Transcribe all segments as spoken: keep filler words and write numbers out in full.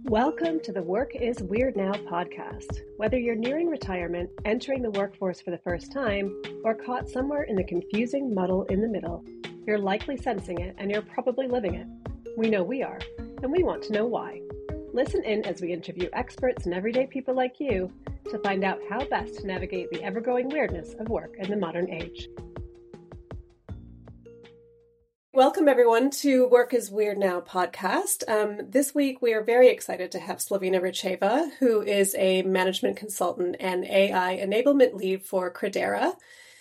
Welcome to the Work is Weird Now podcast. Whether you're nearing retirement, entering the workforce for the first time, or caught somewhere in the confusing muddle in the middle, you're likely sensing it and you're probably living it. We know we are, and we want to know why. Listen in as we interview experts and everyday people like you to find out how best to navigate the ever-growing weirdness of work in the modern age. Welcome, everyone, to Work is Weird Now podcast. Um, this week, we are very excited to have Slavina Racheva, who is a management consultant and A I enablement lead for Credera.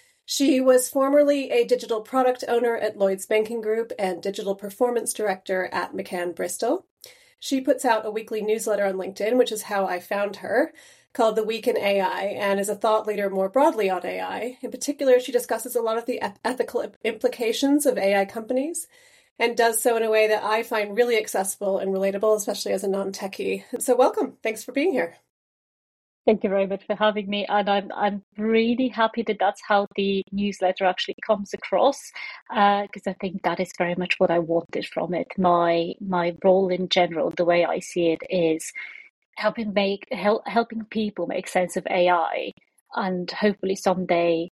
She was formerly a digital product owner at Lloyds Banking Group and digital performance director at McCann Bristol. She puts out a weekly newsletter on LinkedIn, which is how I found her, called The Week in A I, and is a thought leader more broadly on A I. In particular, she discusses a lot of the ethical implications of A I companies and does so in a way that I find really accessible and relatable, especially as a non-techie. So welcome. Thanks for being here. Thank you very much for having me. And I'm I'm really happy that that's how the newsletter actually comes across, because uh, I think that is very much what I wanted from it. My my role in general, the way I see it, is helping make help, helping people make sense of A I, and hopefully someday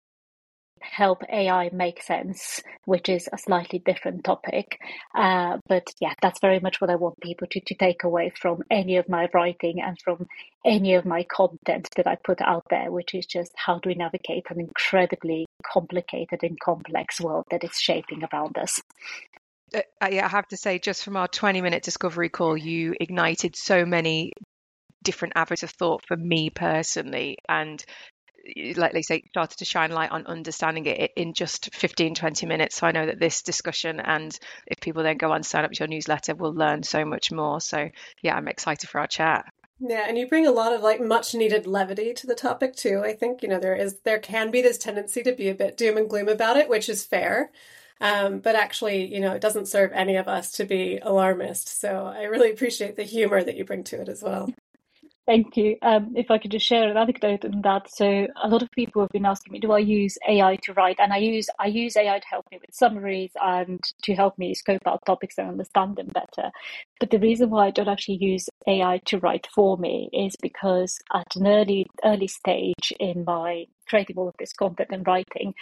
help A I make sense, which is a slightly different topic. Uh, but yeah, that's very much what I want people to, to take away from any of my writing and from any of my content that I put out there, which is just how do we navigate an incredibly complicated and complex world that is shaping around us. Uh, yeah, I have to say, just from our twenty minute discovery call, you ignited so many different avenues of thought for me personally, and like they say, started to shine light on understanding it in just fifteen, twenty minutes. So I know that this discussion, and if people then go on to sign up to your newsletter, will learn so much more. So yeah, I'm excited for our chat. Yeah, and you bring a lot of like much needed levity to the topic too. I think, you know, there is there can be this tendency to be a bit doom and gloom about it, which is fair. Um, but actually, you know, it doesn't serve any of us to be alarmist. So I really appreciate the humor that you bring to it as well. Thank you. Um, if I could just share an anecdote on that. So a lot of people have been asking me, do I use A I to write? And I use I use A I to help me with summaries and to help me scope out topics and understand them better. But the reason why I don't actually use A I to write for me is because at an early early stage in my creating all of this content and writing,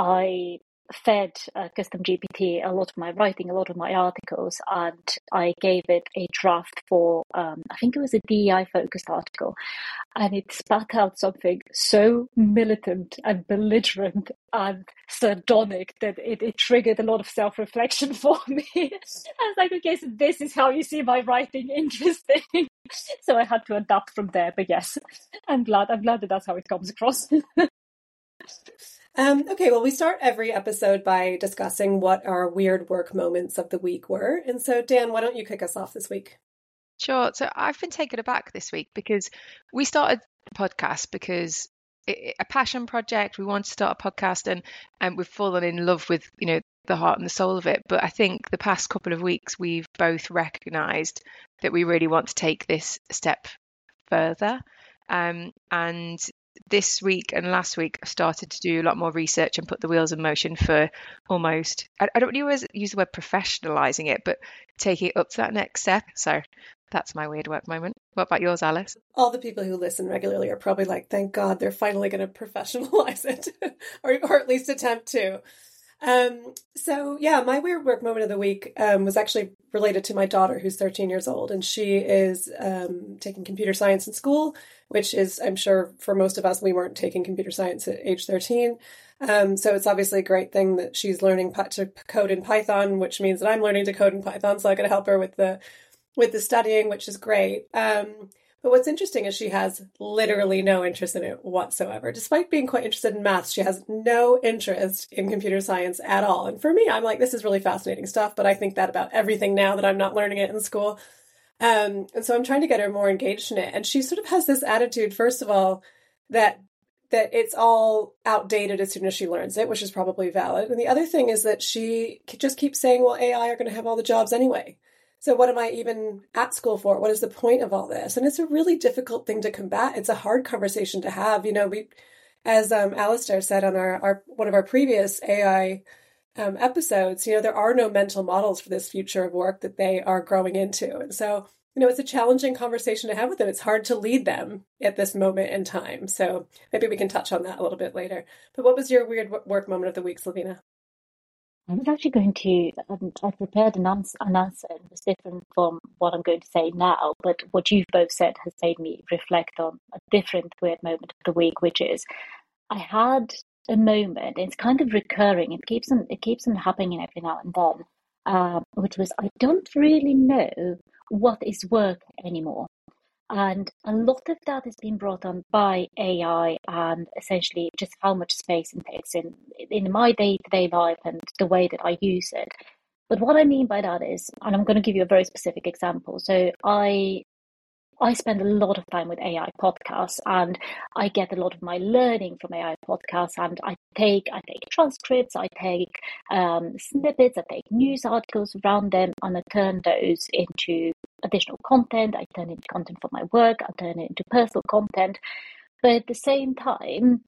I fed uh, Custom G P T a lot of my writing, a lot of my articles, and I gave it a draft for, um, I think it was a D E I-focused article, and it spat out something so militant and belligerent and sardonic that it, it triggered a lot of self-reflection for me. I was like, okay, so this is how you see my writing, interesting. So I had to adapt from there, but yes, I'm glad, I'm glad that that's how it comes across. Um, okay, well, we start every episode by discussing what our weird work moments of the week were. And so, Dan, why don't you kick us off this week? Sure. So I've been taken aback this week because we started the podcast because it, a passion project. We wanted to start a podcast, and and we've fallen in love with, you know, the heart and the soul of it. But I think the past couple of weeks we've both recognised that we really want to take this step further. Um, and this week and last week, I've started to do a lot more research and put the wheels in motion for almost, I, I don't really use the word professionalizing it, but take it up to that next step. So that's my weird work moment. What about yours, Alice? All the people who listen regularly are probably like, thank God they're finally going to professionalize it, or, or at least attempt to. Um, so yeah, my weird work moment of the week um, was actually related to my daughter, who's thirteen years old, and she is um, taking computer science in school, which is, I'm sure for most of us, we weren't taking computer science at age thirteen. Um, so it's obviously a great thing that she's learning to code in Python, which means that I'm learning to code in Python, so I could help her with the with the studying, which is great. Um, But what's interesting is she has literally no interest in it whatsoever. Despite being quite interested in maths, she has no interest in computer science at all. And for me, I'm like, this is really fascinating stuff, but I think that about everything now that I'm not learning it in school. Um, and so I'm trying to get her more engaged in it. And she sort of has this attitude, first of all, that that it's all outdated as soon as she learns it, which is probably valid. And the other thing is that she just keeps saying, well, A I are going to have all the jobs anyway. So what am I even at school for? What is the point of all this? And it's a really difficult thing to combat. It's a hard conversation to have. You know, we, as um, Alistair said on our, our one of our previous A I um, episodes, you know, there are no mental models for this future of work that they are growing into. And so you know, it's a challenging conversation to have with them. It's hard to lead them at this moment in time. So maybe we can touch on that a little bit later. But what was your weird work moment of the week, Slovena? I was actually going to, um, I prepared an answer, an answer, and it was different from what I'm going to say now, but what you've both said has made me reflect on a different weird moment of the week, which is I had a moment, it's kind of recurring, it keeps on, it keeps on happening every now and then, um, which was I don't really know what is work anymore. And a lot of that has been brought on by A I and essentially just how much space it takes in in my day-to-day life and the way that I use it. But what I mean by that is, and I'm going to give you a very specific example. So I I spend a lot of time with A I podcasts, and I get a lot of my learning from A I podcasts. And I take I take transcripts, I take um, snippets, I take news articles around them, and I turn those into additional content. I turn it into content for my work. I turn it into personal content. But at the same time,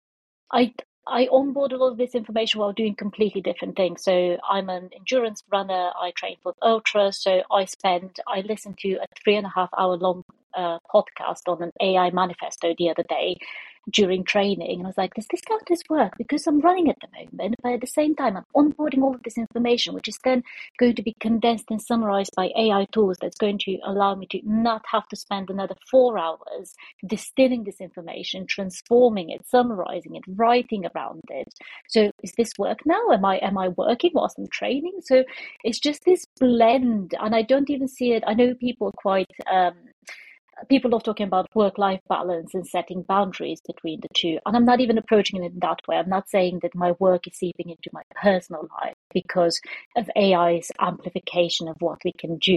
I I onboard a lot of this information while doing completely different things. So I'm an endurance runner. I train for ultra. So I spend I listened to a three and a half hour long uh, podcast on an A I manifesto the other day during training, and I was like, does this count as work? Because I'm running at the moment, but at the same time I'm onboarding all of this information, which is then going to be condensed and summarized by A I tools that's going to allow me to not have to spend another four hours distilling this information, transforming it, summarizing it, writing around it. So is this work now? Am I am I working whilst I'm training? So it's just this blend, and I don't even see it. I know people are quite um people love talking about work-life balance and setting boundaries between the two. And I'm not even approaching it in that way. I'm not saying that my work is seeping into my personal life because of A I's amplification of what we can do.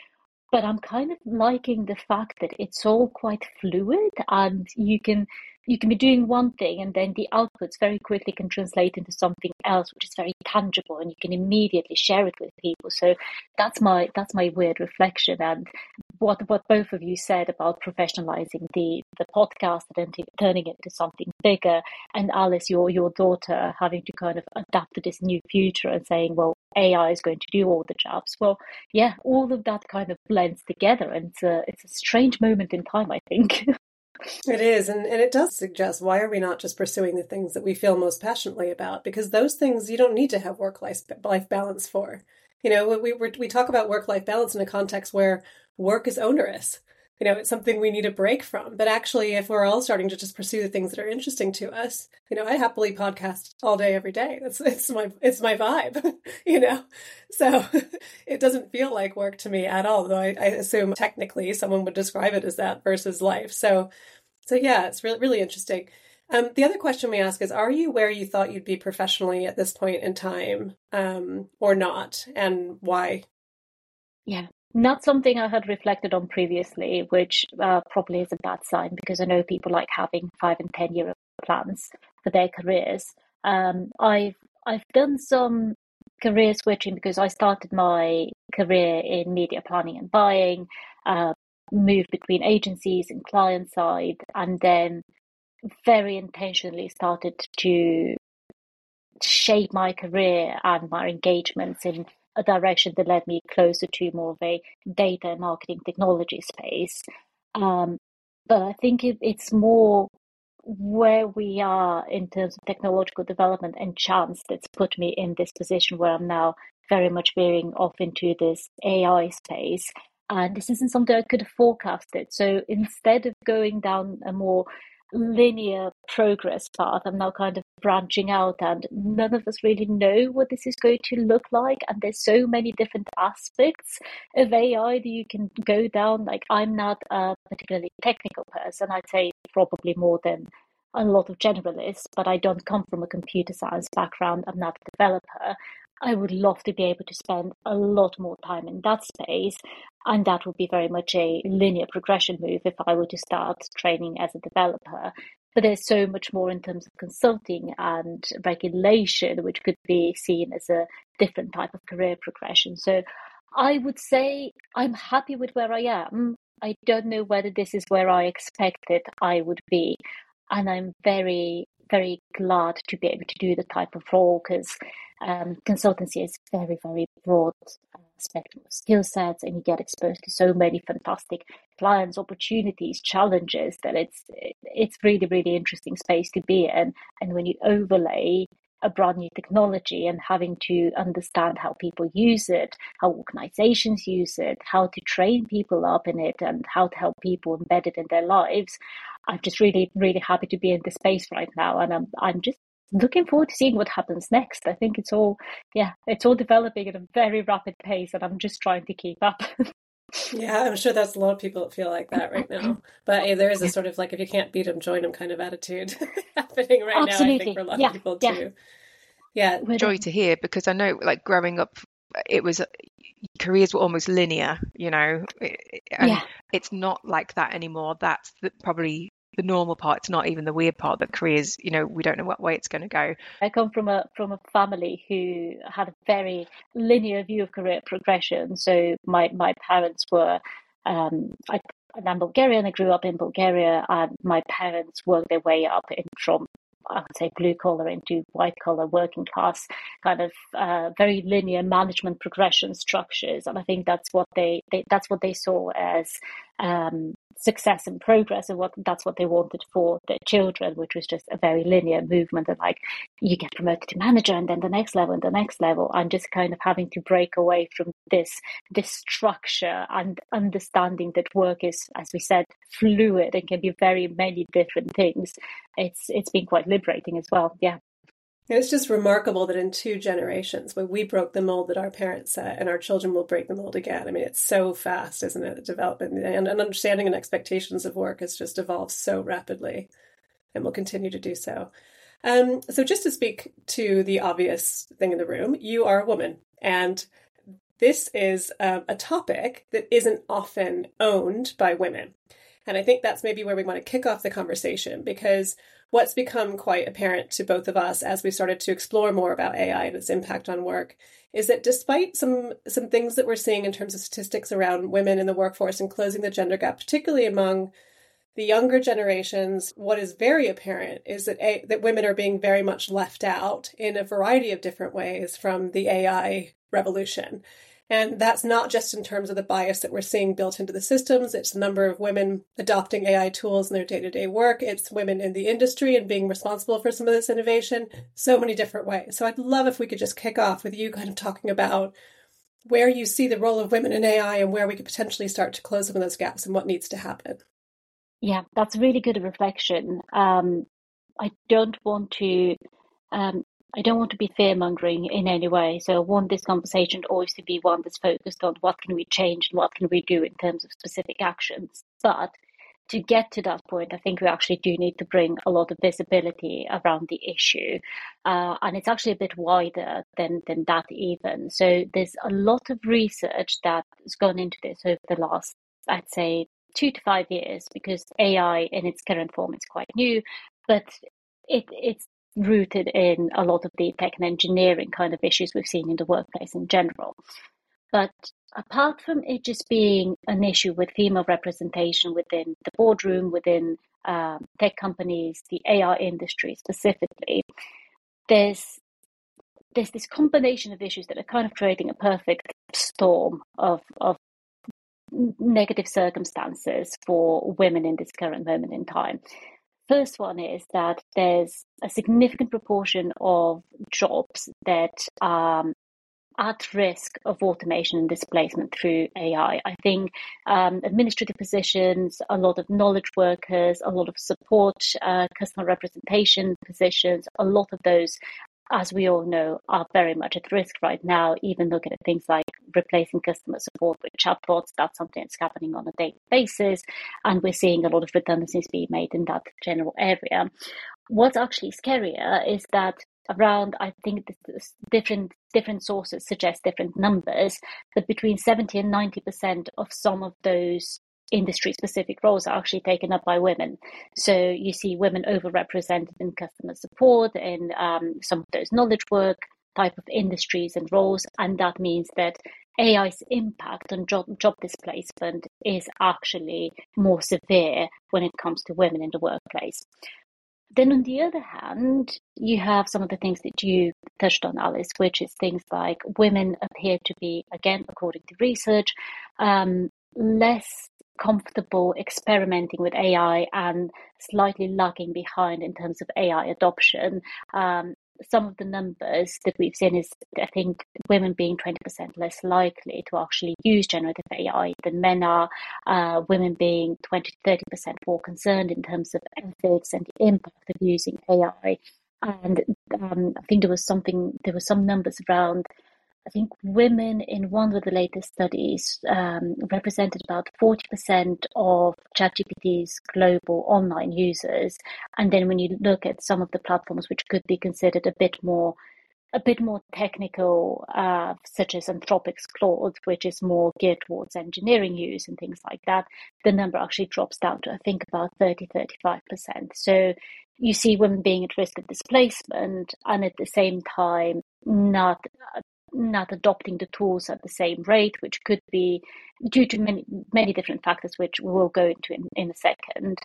But I'm kind of liking the fact that it's all quite fluid, and you can you can be doing one thing and then the outputs very quickly can translate into something else, which is very tangible, and you can immediately share it with people. So that's my that's my weird reflection. And what what both of you said about professionalizing the the podcast and then turning it into something bigger, and Alice, your your daughter having to kind of adapt to this new future and saying, well, A I is going to do all the jobs. Well, yeah, all of that kind of blends together, and it's a, it's a strange moment in time, I think. It is, and, and it does suggest, why are we not just pursuing the things that we feel most passionately about? Because those things you don't need to have work-life life balance for. You know, we we we talk about work-life balance in a context where work is onerous. You know, it's something we need a break from. But actually, if we're all starting to just pursue the things that are interesting to us, you know, I happily podcast all day, every day. That's it's my it's my vibe, you know. So it doesn't feel like work to me at all. Though I, I assume technically someone would describe it as that versus life. So, so yeah, it's really really interesting. Um, the other question we ask is: are you where you thought you'd be professionally at this point in time, um, or not, and why? Yeah. Not something I had reflected on previously, which uh, probably is a bad sign, because I know people like having five and ten year plans for their careers. Um, I've I've done some career switching because I started my career in media planning and buying, uh, moved between agencies and client side, and then very intentionally started to shape my career and my engagements in a direction that led me closer to more of a data and marketing technology space. Um, but I think it, it's more where we are in terms of technological development and chance that's put me in this position where I'm now very much veering off into this A I space. And this isn't something I could have forecasted. So instead of going down a more linear progress path, I'm now kind of branching out, and none of us really know what this is going to look like. And there's so many different aspects of A I that you can go down. Like, I'm not a particularly technical person. I'd say probably more than a lot of generalists, but I don't come from a computer science background. I'm not a developer. I would love to be able to spend a lot more time in that space. And that would be very much a linear progression move if I were to start training as a developer. But there's so much more in terms of consulting and regulation, which could be seen as a different type of career progression. So I would say I'm happy with where I am. I don't know whether this is where I expected I would be. And I'm very, very glad to be able to do the type of role, because um, consultancy is very, very broad spectrum of skill sets, and you get exposed to so many fantastic clients, opportunities, challenges, that it's it's really, really interesting space to be in. And when you overlay a brand new technology and having to understand how people use it, how organizations use it, how to train people up in it, and how to help people embed it in their lives, I'm just really, really happy to be in this space right now. And I'm I'm just looking forward to seeing what happens next. I think it's all, yeah, it's all developing at a very rapid pace, and I'm just trying to keep up. Yeah, I'm sure that's a lot of people that feel like that right now. But hey, there is a sort of like, if you can't beat them, join them kind of attitude happening right Absolutely. now, I think, for a lot yeah, of people yeah. too. Yeah. Joy to hear, because I know, like, growing up, it was, careers were almost linear, you know, and Yeah. it's not like that anymore. That's the, probably the normal part. It's not even the weird part, that careers, you know, we don't know what way it's going to go. I come from a from a family who had a very linear view of career progression. So my my parents were, um, I, I'm Bulgarian. I grew up in Bulgaria, and my parents worked their way up in from, I would say, blue collar into white collar, working class, kind of uh, very linear management progression structures. And I think that's what they, they that's what they saw as um, success and progress, and what that's what they wanted for their children, which was just a very linear movement. And like, you get promoted to manager, and then the next level, and the next level, and just kind of having to break away from this this structure and understanding that work is, as we said, fluid and can be very many different things. It's it's been quite liberating as well. Yeah. It's just remarkable that in two generations, when we broke the mold that our parents set, and our children will break the mold again. I mean, it's so fast, isn't it? The development and, and understanding and expectations of work has just evolved so rapidly, and will continue to do so. Um, so just to speak to the obvious thing in the room, you are a woman, and this is um, a topic that isn't often owned by women. And I think that's maybe where we want to kick off the conversation, because what's become quite apparent to both of us as we started to explore more about A I and its impact on work is that despite some some things that we're seeing in terms of statistics around women in the workforce and closing the gender gap, particularly among the younger generations, what is very apparent is that a, that women are being very much left out in a variety of different ways from the A I revolution. And that's not just in terms of the bias that we're seeing built into the systems. It's the number of women adopting A I tools in their day-to-day work. It's women in the industry and being responsible for some of this innovation. So many different ways. So I'd love if we could just kick off with you kind of talking about where you see the role of women in A I and where we could potentially start to close some of those gaps and what needs to happen. Yeah, that's a really good reflection. Um, I don't want to... Um, I don't want to be fear-mongering in any way. So I want this conversation always to be one that's focused on what can we change and what can we do in terms of specific actions. But to get to that point, I think we actually do need to bring a lot of visibility around the issue. Uh, and it's actually a bit wider than, than that even. So there's a lot of research that has gone into this over the last, I'd say, two to five years, because A I in its current form is quite new, but it, it's rooted in a lot of the tech and engineering kind of issues we've seen in the workplace in general. But apart from it just being an issue with female representation within the boardroom, within um, tech companies, the A I industry specifically, there's there's this combination of issues that are kind of creating a perfect storm of of negative circumstances for women in this current moment in time. First one is that there's a significant proportion of jobs that are um, at risk of automation and displacement through A I. I think um, administrative positions, a lot of knowledge workers, a lot of support, uh, customer representation positions, a lot of those, as we all know, are very much at risk right now. Even looking at things like replacing customer support with chatbots, that's something that's happening on a daily basis. And we're seeing a lot of redundancies being made in that general area. What's actually scarier is that around, I think different different sources suggest different numbers, but between seventy and ninety percent of some of those industry-specific roles are actually taken up by women. So you see women overrepresented in customer support, in um, some of those knowledge work type of industries and roles, and that means that A I's impact on job, job displacement is actually more severe when it comes to women in the workplace. Then on the other hand, you have some of the things that you touched on, Alice, which is things like women appear to be, again, according to research, um, less comfortable experimenting with A I and slightly lagging behind in terms of A I adoption. Um, some of the numbers that we've seen is, I think, women being twenty percent less likely to actually use generative A I than men are, uh, women being twenty to thirty percent more concerned in terms of ethics and the impact of using A I. And um, I think there was something, there were some numbers around, I think women in one of the latest studies um, represented about forty percent of ChatGPT's global online users. And then when you look at some of the platforms which could be considered a bit more a bit more technical, uh, such as Anthropic's Claude, which is more geared towards engineering use and things like that, the number actually drops down to, I think, about thirty, thirty-five percent. So you see women being at risk of displacement and at the same time not not adopting the tools at the same rate, which could be due to many many different factors, which we will go into in, in a second.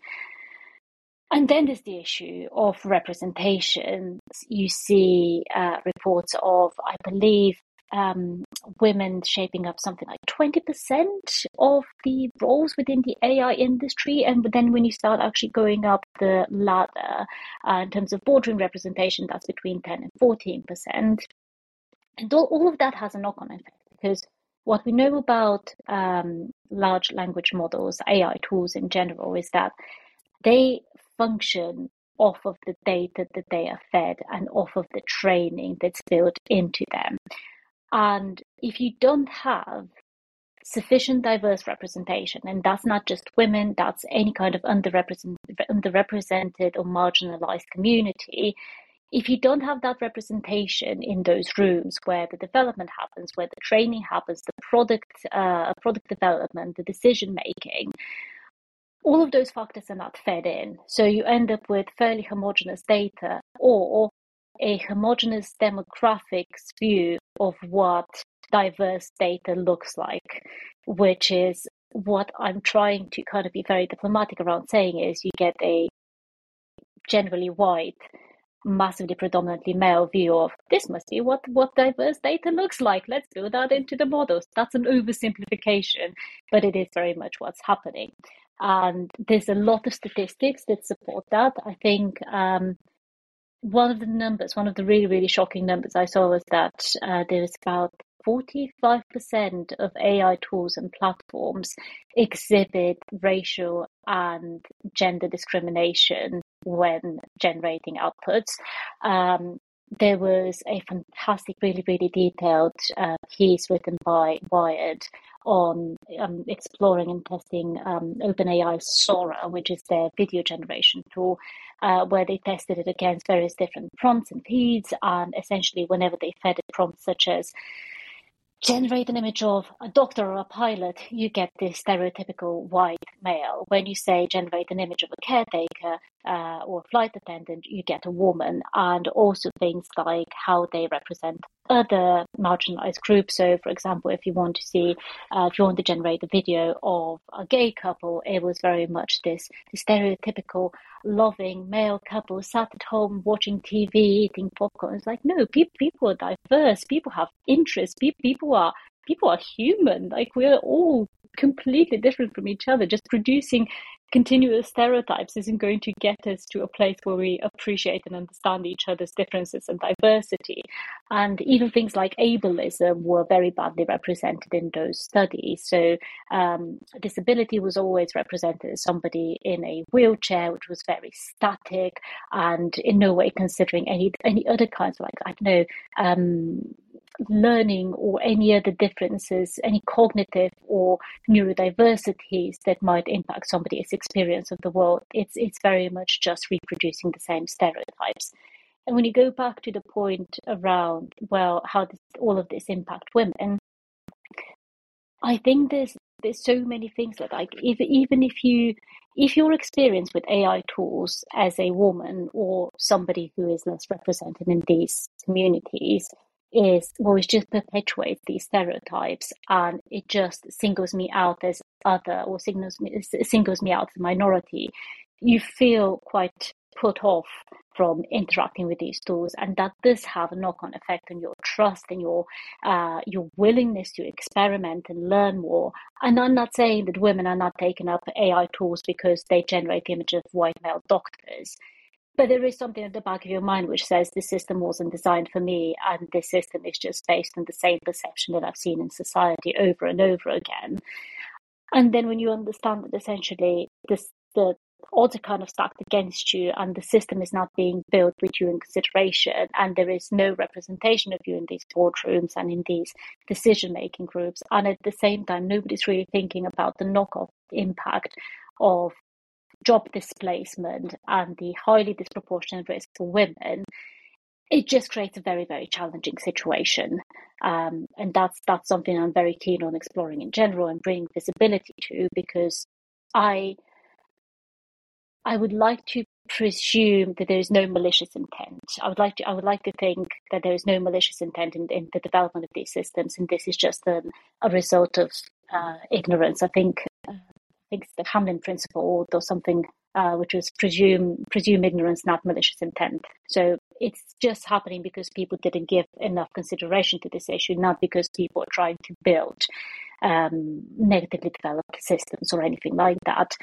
And then there's the issue of representation. You see uh, reports of, I believe, um, women shaping up something like twenty percent of the roles within the A I industry. And then when you start actually going up the ladder uh, in terms of boardroom representation, that's between ten and fourteen percent. And all, all of that has a knock-on effect, because what we know about um, large language models, A I tools in general, is that they function off of the data that they are fed and off of the training that's built into them. And if you don't have sufficient diverse representation, and that's not just women, that's any kind of underrepresented, underrepresented or marginalized community, if you don't have that representation in those rooms where the development happens, where the training happens, the product, uh, product development, the decision making, all of those factors are not fed in. So you end up with fairly homogeneous data or a homogeneous demographics view of what diverse data looks like, which is what I'm trying to kind of be very diplomatic around saying is you get a generally white, massively predominantly male view of this must be what, what diverse data looks like. Let's build that into the models. That's an oversimplification, but it is very much what's happening. And there's a lot of statistics that support that. I think um, one of the numbers, one of the really, really shocking numbers I saw was that uh, there is about forty-five percent of A I tools and platforms exhibit racial and gender discrimination when generating outputs. Um, there was a fantastic, really, really detailed uh, piece written by Wired on um, exploring and testing um, OpenAI's Sora, which is their video generation tool, uh, where they tested it against various different prompts and feeds. And essentially, whenever they fed it prompts such as generate an image of a doctor or a pilot, you get this stereotypical white male. When you say generate an image of a caretaker uh, or a flight attendant, you get a woman. And also things like how they represent other marginalized groups. So, for example, if you want to see, uh, if you want to generate a video of a gay couple, it was very much this, this stereotypical loving male couple sat at home watching T V, eating popcorn. It's like, no, pe- people are diverse. People have interests. Pe- people are people are human. Like, we're all completely different from each other. Just producing continuous stereotypes isn't going to get us to a place where we appreciate and understand each other's differences and diversity. And even things like ableism were very badly represented in those studies. So um, disability was always represented as somebody in a wheelchair, which was very static and in no way considering any any other kinds of, like, I don't know, um, learning or any other differences, any cognitive or neurodiversities that might impact somebody's experience of the world. It's it's very much just reproducing the same stereotypes. And when you go back to the point around, well, how does all of this impact women? I think there's there's so many things that, like, if, even if you if your experience with A I tools as a woman or somebody who is less represented in these communities is, well, it just perpetuates these stereotypes, and it just singles me out as other, or signals me, singles me out as a minority. You feel quite put off from interacting with these tools, and that does have a knock-on effect on your trust and your uh, your willingness to experiment and learn more. And I'm not saying that women are not taking up A I tools because they generate images of white male doctors, but there is something at the back of your mind which says this system wasn't designed for me, and this system is just based on the same perception that I've seen in society over and over again. And then when you understand that essentially this, the odds are kind of stacked against you, and the system is not being built with you in consideration, and there is no representation of you in these boardrooms and in these decision-making groups, and at the same time nobody's really thinking about the knock-off impact of job displacement and the highly disproportionate risk for women, it just creates a very, very challenging situation. Um, and that's that's something I'm very keen on exploring in general and bringing visibility to, because I I would like to presume that there is no malicious intent. I would like to I would like to think that there is no malicious intent in, in the development of these systems, and this is just an, a result of uh, ignorance. I think uh, I think it's the Hamlin principle or something, uh, which was presume presume ignorance, not malicious intent. So it's just happening because people didn't give enough consideration to this issue, not because people are trying to build um, negatively developed systems or anything like that.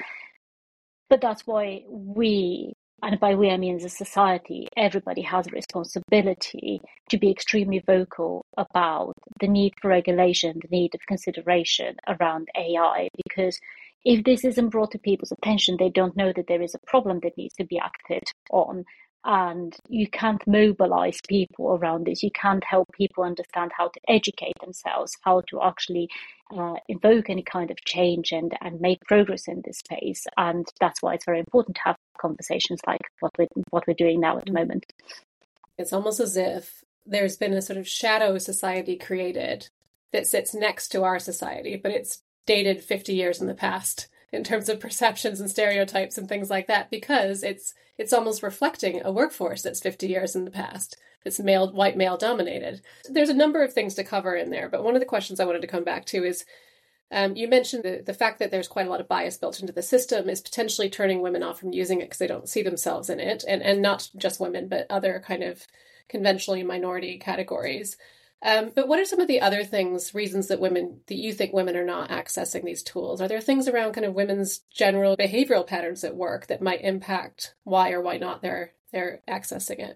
But that's why we, and by we I mean as a society, everybody has a responsibility to be extremely vocal about the need for regulation, the need of consideration around A I, because if this isn't brought to people's attention, they don't know that there is a problem that needs to be acted on. And you can't mobilize people around this. You can't help people understand how to educate themselves, how to actually uh, invoke any kind of change and, and make progress in this space. And that's why it's very important to have conversations like what we're, what we're doing now at the moment. It's almost as if there's been a sort of shadow society created that sits next to our society, but it's dated fifty years in the past in terms of perceptions and stereotypes and things like that, because it's it's almost reflecting a workforce that's fifty years in the past. It's male, white male dominated. There's a number of things to cover in there, but one of the questions I wanted to come back to is, um, you mentioned the, the fact that there's quite a lot of bias built into the system is potentially turning women off from using it because they don't see themselves in it, and, and not just women, but other kind of conventionally minority categories. Um, but what are some of the other things, reasons that women, that you think women are not accessing these tools? Are there things around kind of women's general behavioral patterns at work that might impact why or why not they're they're accessing it?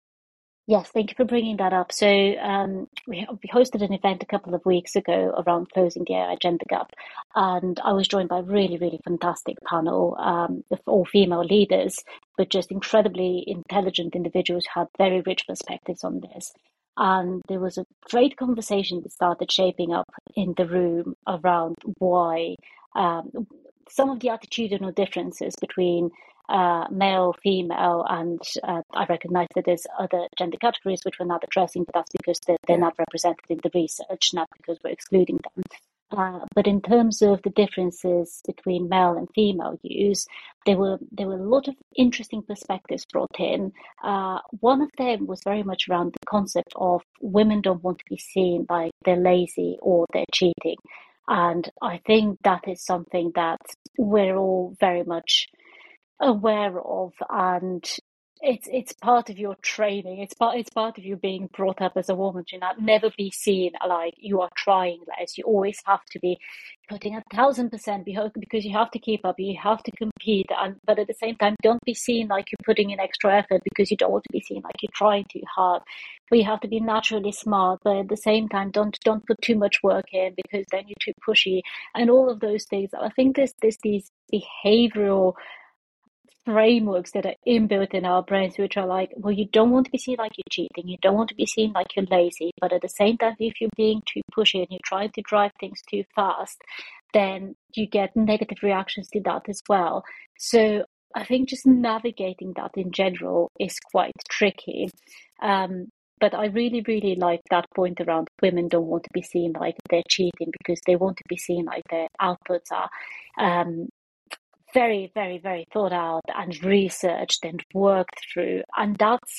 Yes, thank you for bringing that up. So um, we, we hosted an event a couple of weeks ago around closing the A I gender gap, and I was joined by a really, really fantastic panel um, of all female leaders, but just incredibly intelligent individuals who had very rich perspectives on this. And there was a great conversation that started shaping up in the room around why um, some of the attitudinal differences between uh, male, female, and uh, I recognize that there's other gender categories which we're not addressing, but that's because they're, they're not represented in the research, not because we're excluding them. Uh, but in terms of the differences between male and female use, there were there were a lot of interesting perspectives brought in. Uh, one of them was very much around the concept of women don't want to be seen like they're lazy or they're cheating. And I think that is something that we're all very much aware of, and it's it's part of your training. It's part it's part of you being brought up as a woman to not never be seen like you are trying less. You always have to be putting a thousand percent because you have to keep up. You have to compete, and but at the same time, don't be seen like you're putting in extra effort because you don't want to be seen like you're trying too hard. But you have to be naturally smart, but at the same time, don't don't put too much work in because then you're too pushy, and all of those things. I think there's there's these behavioral frameworks that are inbuilt in our brains, which are like, well, you don't want to be seen like you're cheating, you don't want to be seen like you're lazy, but at the same time, if you're being too pushy and you're trying to drive things too fast, then you get negative reactions to that as well. So I think just navigating that in general is quite tricky. Um, but I really, really like that point around women don't want to be seen like they're cheating because they want to be seen like their outputs are um, very, very, very thought out and researched and worked through. And that's,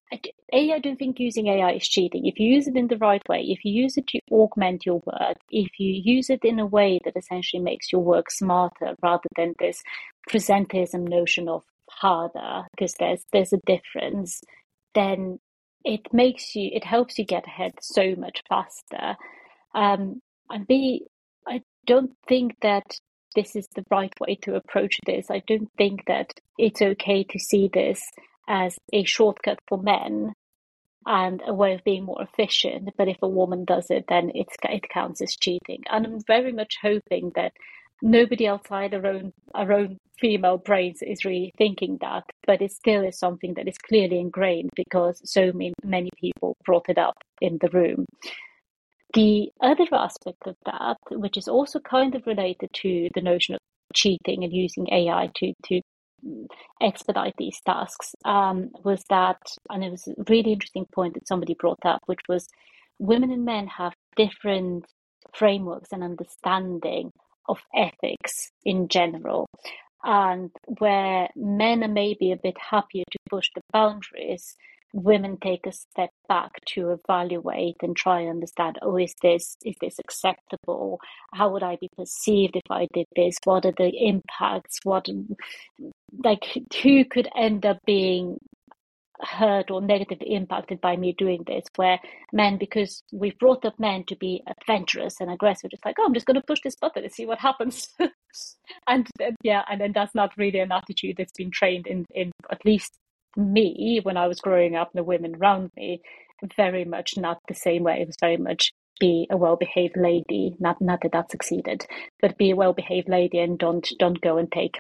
A, I don't think using A I is cheating. If you use it in the right way, if you use it to augment your work, if you use it in a way that essentially makes your work smarter rather than this presentism notion of harder because there's there's a difference, then it makes you, it helps you get ahead so much faster. Um, and B, I don't think that this is the right way to approach this. I don't think that it's okay to see this as a shortcut for men and a way of being more efficient. But if a woman does it, then it's, it counts as cheating. And I'm very much hoping that nobody outside our own our own female brains is really thinking that, but it still is something that is clearly ingrained because so many, many people brought it up in the room. The other aspect of that, which is also kind of related to the notion of cheating and using A I to to expedite these tasks, um, was that, and it was a really interesting point that somebody brought up, which was women and men have different frameworks and understanding of ethics in general. And where men are maybe a bit happier to push the boundaries, women take a step back to evaluate and try and understand, oh, is this is this acceptable? How would I be perceived if I did this? What are the impacts? What, like, who could end up being hurt or negatively impacted by me doing this? Where men, because we've brought up men to be adventurous and aggressive, just like, oh, I'm just going to push this button and see what happens. and uh, yeah, and then that's not really an attitude that's been trained in, in at least me when I was growing up, and the women around me, very much not the same way. It was very much be a well-behaved lady. Not not that that succeeded, but be a well-behaved lady and don't don't go and take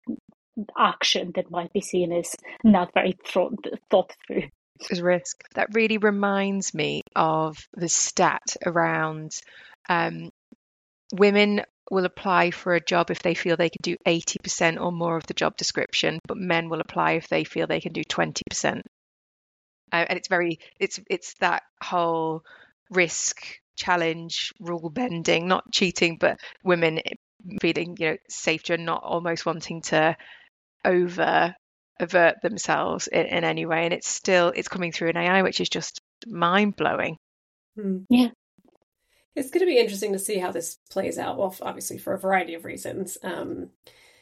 action that might be seen as not very thought, thought through. As risk. That really reminds me of the stat around um, women will apply for a job if they feel they can do eighty percent or more of the job description, but men will apply if they feel they can do twenty percent. Uh, and it's very, it's it's that whole risk, challenge, rule bending, not cheating, but women feeling, you know, safer, not almost wanting to over avert themselves in, in any way. And it's still, it's coming through in A I, which is just mind blowing. Hmm. Yeah. It's going to be interesting to see how this plays out. Well, obviously for a variety of reasons. Um,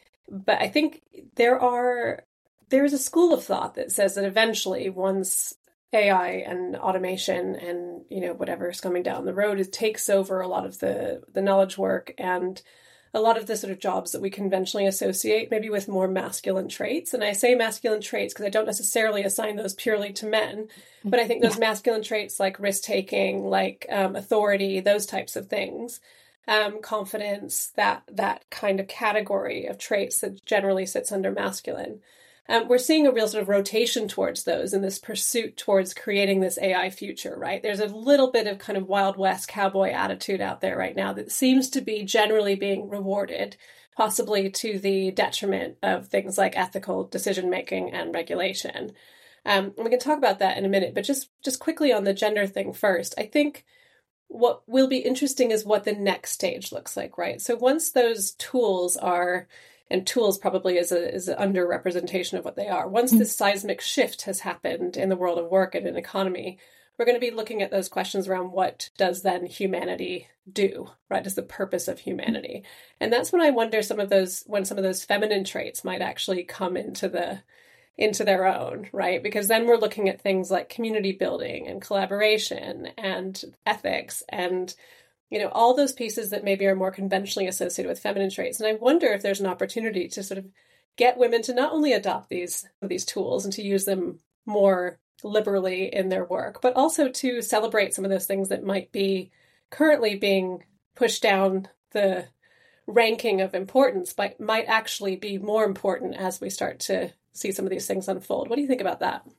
but I think there are, there is a school of thought that says that eventually once A I and automation and, you know, whatever's coming down the road, it takes over a lot of the, the knowledge work and a lot of the sort of jobs that we conventionally associate maybe with more masculine traits. And I say masculine traits because I don't necessarily assign those purely to men, but I think those yeah. masculine traits like risk-taking, like um, authority, those types of things, um, confidence, that that kind of category of traits that generally sits under masculine. Um, we're seeing a real sort of rotation towards those in this pursuit towards creating this A I future, right? There's a little bit of kind of Wild West cowboy attitude out there right now that seems to be generally being rewarded, possibly to the detriment of things like ethical decision-making and regulation. Um, and we can talk about that in a minute, but just, just quickly on the gender thing first, I think what will be interesting is what the next stage looks like, right? So once those tools are... and tools probably is a is an underrepresentation of what they are. Once this seismic shift has happened in the world of work and in economy, we're going to be looking at those questions around what does then humanity do, right? Is the purpose of humanity? And that's when I wonder some of those, when some of those feminine traits might actually come into the into their own, right? Because then we're looking at things like community building and collaboration and ethics and, you know, all those pieces that maybe are more conventionally associated with feminine traits. And I wonder if there's an opportunity to sort of get women to not only adopt these these tools and to use them more liberally in their work, but also to celebrate some of those things that might be currently being pushed down the ranking of importance, but might actually be more important as we start to see some of these things unfold. What do you think about that?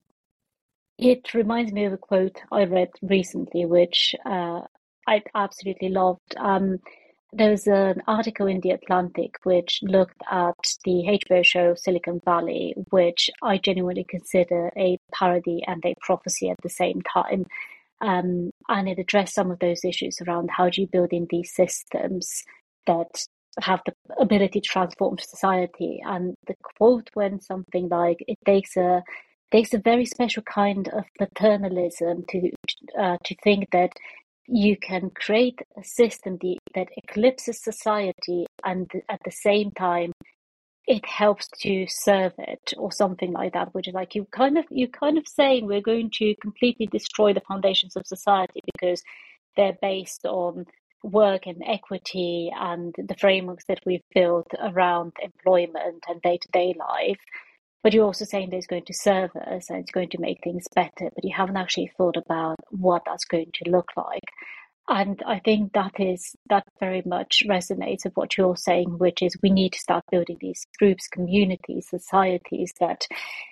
It reminds me of a quote I read recently, which uh, I absolutely loved. Um, there was an article in The Atlantic which looked at the H B O show Silicon Valley, which I genuinely consider a parody and a prophecy at the same time. Um, and it addressed some of those issues around how do you build in these systems that have the ability to transform society. And the quote went something like, it takes a takes a very special kind of paternalism to uh, to think that you can create a system that eclipses society and at the same time it helps to serve it or something like that, which is like you kind of you kind of saying we're going to completely destroy the foundations of society because they're based on work and equity and the frameworks that we've built around employment and day-to-day life. But you're also saying that it's going to serve us and it's going to make things better, but you haven't actually thought about what that's going to look like. And I think that is that very much resonates with what you're saying, which is we need to start building these groups, communities, societies that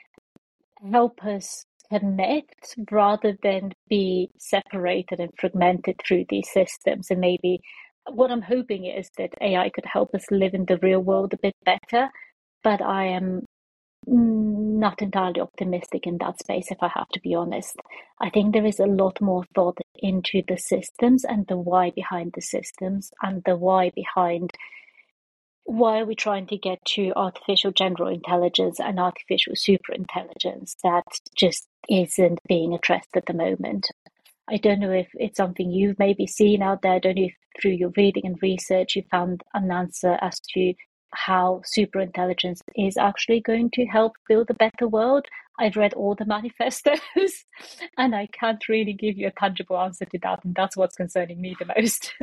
help us connect rather than be separated and fragmented through these systems. And maybe what I'm hoping is that A I could help us live in the real world a bit better, but I am not entirely optimistic in that space, if I have to be honest. I think there is a lot more thought into the systems and the why behind the systems and the why behind why are we trying to get to artificial general intelligence and artificial super intelligence that just isn't being addressed at the moment. I don't know if it's something you've maybe seen out there. I don't know if through your reading and research you found an answer as to how superintelligence is actually going to help build a better world. I've read all the manifestos and I can't really give you a tangible answer to that, and that's what's concerning me the most.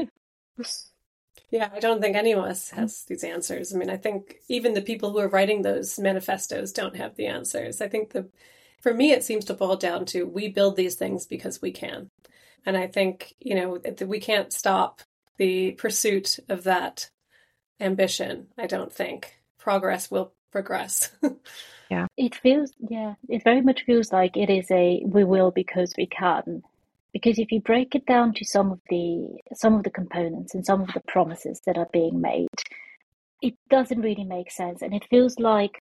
Yeah, I don't think any of us has these answers. I mean, I think even the people who are writing those manifestos don't have the answers. I think the, for me, it seems to boil down to we build these things because we can. And I think, you know, we can't stop the pursuit of that ambition. I don't think progress will progress. Yeah, it feels, yeah, it very much feels like it is a we will because we can. Because if you break it down to some of the some of the components and some of the promises that are being made, it doesn't really make sense. And it feels like,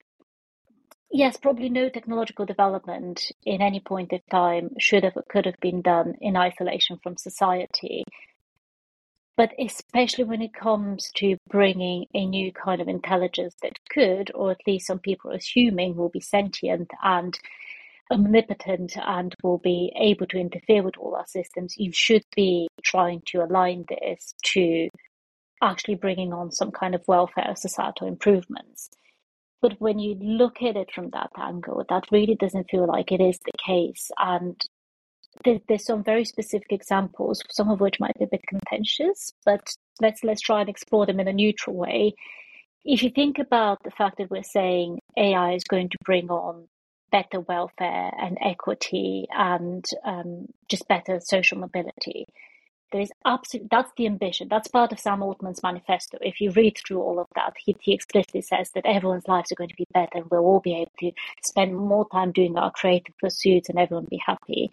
yes, probably no technological development in any point of time should have could have been done in isolation from society. But especially when it comes to bringing a new kind of intelligence that could, or at least some people are assuming, will be sentient and omnipotent and will be able to interfere with all our systems, you should be trying to align this to actually bringing on some kind of welfare societal improvements. But when you look at it from that angle, that really doesn't feel like it is the case. And there, there's some very specific examples, some of which might be a bit contentious, but let's let's try and explore them in a neutral way. If you think about the fact that we're saying A I is going to bring on better welfare and equity and um, just better social mobility, there is absolutely, that's the ambition. That's part of Sam Altman's manifesto. If you read through all of that, he, he explicitly says that everyone's lives are going to be better and we'll all be able to spend more time doing our creative pursuits and everyone be happy.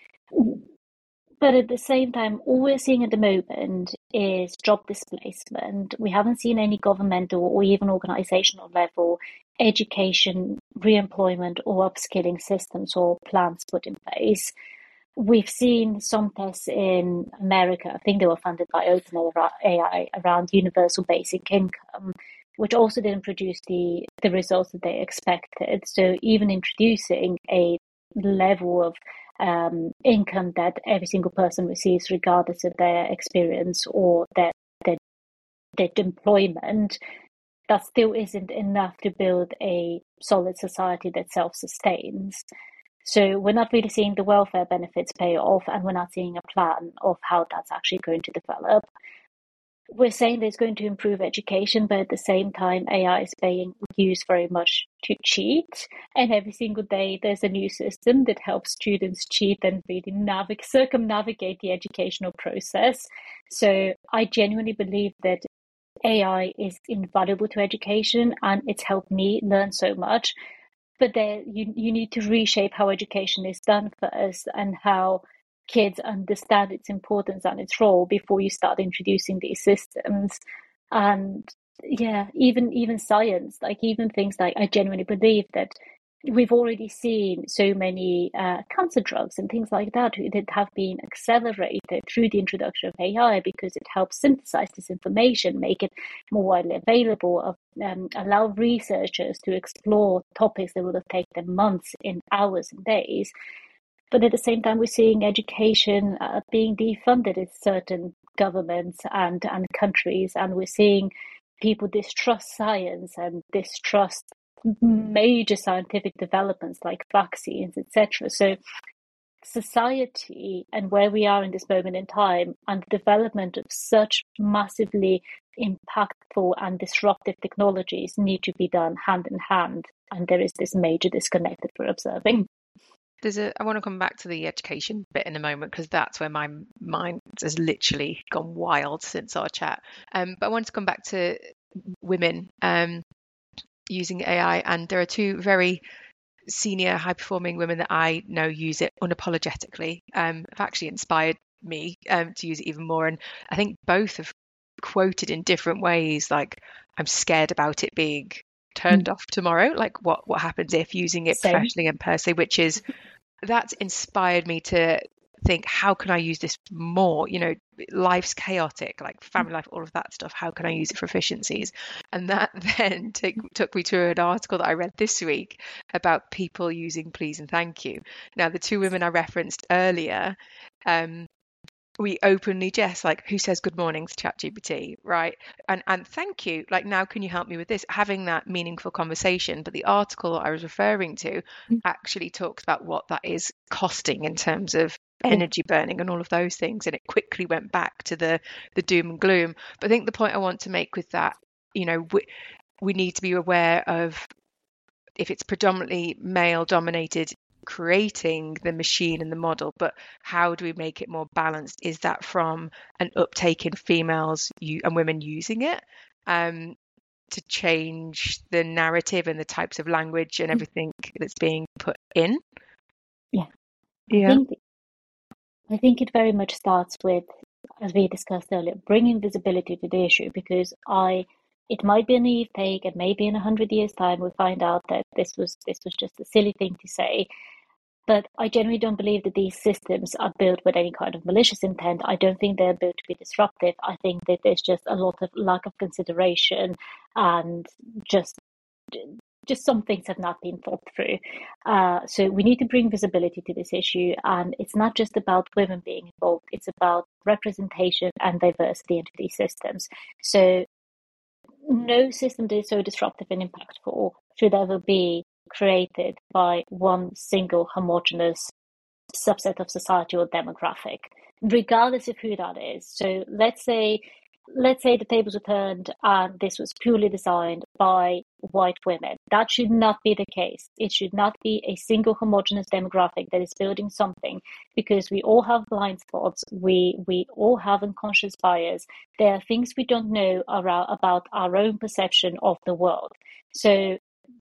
But at the same time, all we're seeing at the moment is job displacement. We haven't seen any governmental or even organizational level education, re-employment or upskilling systems or plans put in place. We've seen some tests in America, I think they were funded by OpenAI, around universal basic income, which also didn't produce the, the results that they expected. So even introducing a level of um, income that every single person receives, regardless of their experience or their, their, their employment, that still isn't enough to build a solid society that self-sustains. So we're not really seeing the welfare benefits pay off, and we're not seeing a plan of how that's actually going to develop. We're saying that it's going to improve education, but at the same time, A I is being used very much to cheat. And every single day, there's a new system that helps students cheat and really navigate, circumnavigate the educational process. So I genuinely believe that A I is invaluable to education, and it's helped me learn so much. But there, you you need to reshape how education is done first and how kids understand its importance and its role before you start introducing these systems. And yeah, even even science, like even things like, I genuinely believe that we've already seen so many uh, cancer drugs and things like that that have been accelerated through the introduction of A I because it helps synthesize this information, make it more widely available, um, allow researchers to explore topics that would have taken them months in hours and days. But at the same time, we're seeing education uh, being defunded in certain governments and, and countries, and we're seeing people distrust science and distrust major scientific developments like vaccines, et cetera. So society and where we are in this moment in time and the development of such massively impactful and disruptive technologies need to be done hand in hand. And there is this major disconnect that we're observing. There's a, I want to come back to the education bit in a moment, because that's where my mind has literally gone wild since our chat. Um, but I want to come back to women um, using A I. And there are two very senior, high-performing women that I know use it unapologetically. Um, have actually inspired me um, to use it even more. And I think both have quoted in different ways, like, I'm scared about it being turned mm. off tomorrow. Like, what what happens if using it Same. professionally and per se, which is, that's inspired me to think, how can I use this more? You know, life's chaotic, like family life, all of that stuff. How can I use it for efficiencies? And that then take, took me to an article that I read this week about people using please and thank you. Now, the two women I referenced earlier, um, we openly jest, like, who says good morning to ChatGPT, right? And and thank you, like, now can you help me with this? Having that meaningful conversation. But the article I was referring to actually talks about what that is costing in terms of energy burning and all of those things. And it quickly went back to the the doom and gloom. But I think the point I want to make with that, you know, we, we need to be aware of, if it's predominantly male dominated, creating the machine and the model, but how do we make it more balanced? Is that from an uptake in females and women using it um, to change the narrative and the types of language and everything that's being put in? Yeah, yeah. I think, I think it very much starts with, as we discussed earlier, bringing visibility to the issue, because I it might be a naive take, and maybe in a hundred years' time we find out that this was this was just a silly thing to say. But I generally don't believe that these systems are built with any kind of malicious intent. I don't think they're built to be disruptive. I think that there's just a lot of lack of consideration, and just just some things have not been thought through. Uh, so we need to bring visibility to this issue. And it's not just about women being involved. It's about representation and diversity into these systems. So no system that is so disruptive and impactful should ever be created by one single homogenous subset of society or demographic, regardless of who that is. So let's say let's say the tables were turned and this was purely designed by white women. That should not be the case. It should not be a single homogenous demographic that is building something, because we all have blind spots. We we all have unconscious bias. There are things we don't know around, about our own perception of the world. So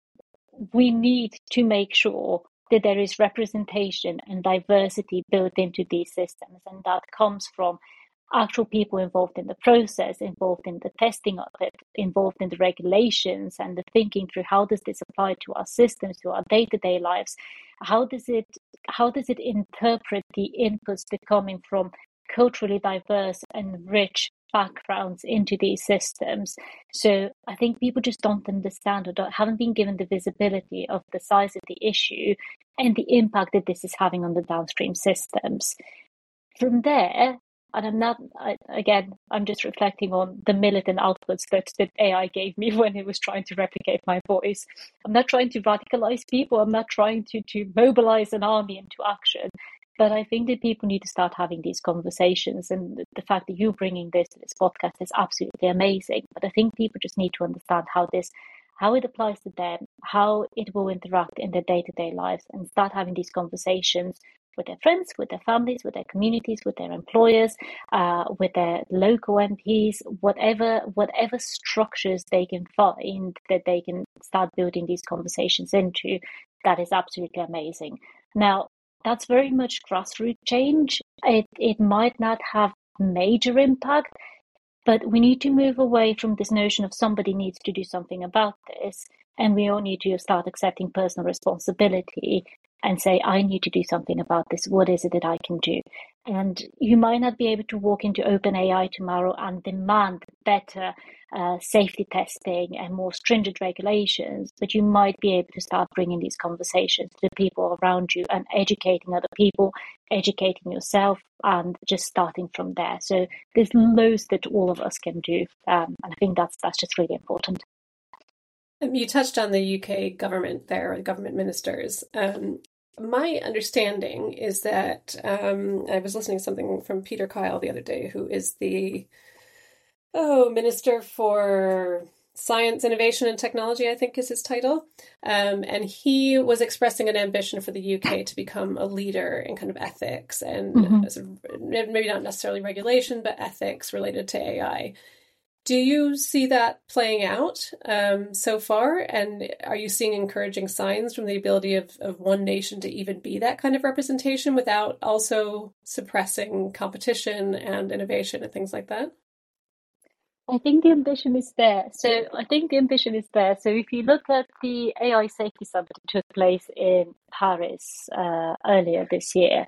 we need to make sure that there is representation and diversity built into these systems. And that comes from actual people involved in the process, involved in the testing of it, involved in the regulations and the thinking through how does this apply to our systems, to our day-to-day lives. How does it, how does it interpret the inputs that are coming from culturally diverse and rich backgrounds into these systems? So I think people just don't understand, or don't, haven't been given the visibility of the size of the issue and the impact that this is having on the downstream systems. From there, and I'm not, I, again, I'm just reflecting on the militant outputs that, that A I gave me when it was trying to replicate my voice. I'm not trying to radicalize people. I'm not trying to, to mobilize an army into action. But I think that people need to start having these conversations. And the fact that you're bringing this to this podcast is absolutely amazing. But I think people just need to understand how this, how it applies to them, how it will interact in their day-to-day lives, and start having these conversations with their friends, with their families, with their communities, with their employers, uh, with their local M Ps, whatever whatever structures they can find that they can start building these conversations into. That is absolutely amazing. Now, that's very much grassroots change. It it might not have major impact, but we need to move away from this notion of somebody needs to do something about this, and we all need to start accepting personal responsibility and say, I need to do something about this. What is it that I can do? And you might not be able to walk into OpenAI tomorrow and demand better uh, safety testing and more stringent regulations, but you might be able to start bringing these conversations to the people around you and educating other people, educating yourself, and just starting from there. So there's loads that all of us can do, um, and I think that's that's just really important. Um, you touched on the U K government there, the government ministers. Um, my understanding is that um, I was listening to something from Peter Kyle the other day, who is the oh Minister for Science, Innovation and Technology, I think is his title. Um, and he was expressing an ambition for the U K to become a leader in kind of ethics and Mm-hmm. sort of, maybe not necessarily regulation, but ethics related to A I. Do you see that playing out um, so far? And are you seeing encouraging signs from the ability of, of one nation to even be that kind of representation without also suppressing competition and innovation and things like that? I think the ambition is there. So I think the ambition is there. So if you look at the A I Safety Summit that took place in Paris uh, earlier this year,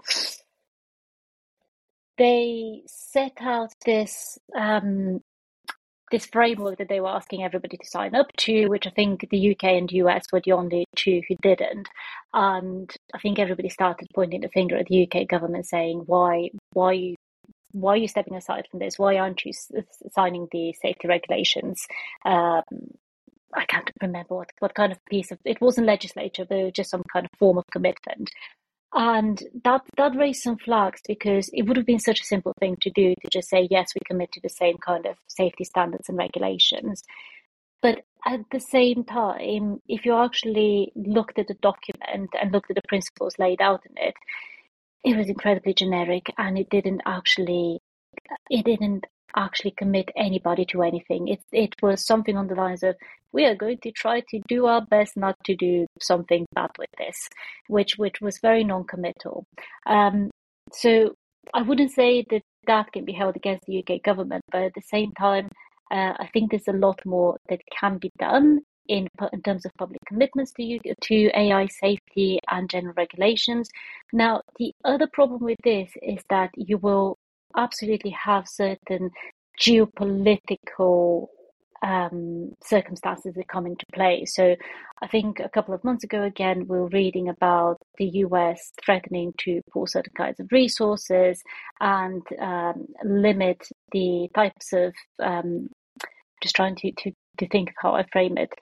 they set out this um, this framework that they were asking everybody to sign up to, which I think the U K and U S were the only two who didn't. And I think everybody started pointing the finger at the U K government, saying, why, why, why are you stepping aside from this? Why aren't you signing the safety regulations? Um, I can't remember what, what kind of piece of, it wasn't legislature, but it was just some kind of form of commitment. And that that raised some flags, because it would have been such a simple thing to do, to just say, yes, we commit to the same kind of safety standards and regulations. But at the same time, if you actually looked at the document and looked at the principles laid out in it, it was incredibly generic, and it didn't actually it didn't actually commit anybody to anything. It it was something on the lines of, we are going to try to do our best not to do something bad with this, which which was very non-committal. Um, so I wouldn't say that that can be held against the U K government, but at the same time, uh, I think there's a lot more that can be done in in terms of public commitments to U K, to A I safety and general regulations. Now, the other problem with this is that you will absolutely have certain geopolitical um, circumstances that come into play. So I think a couple of months ago, again, we were reading about the U S threatening to pull certain kinds of resources and um, limit the types of, um, just trying to, to, to think of how I frame it,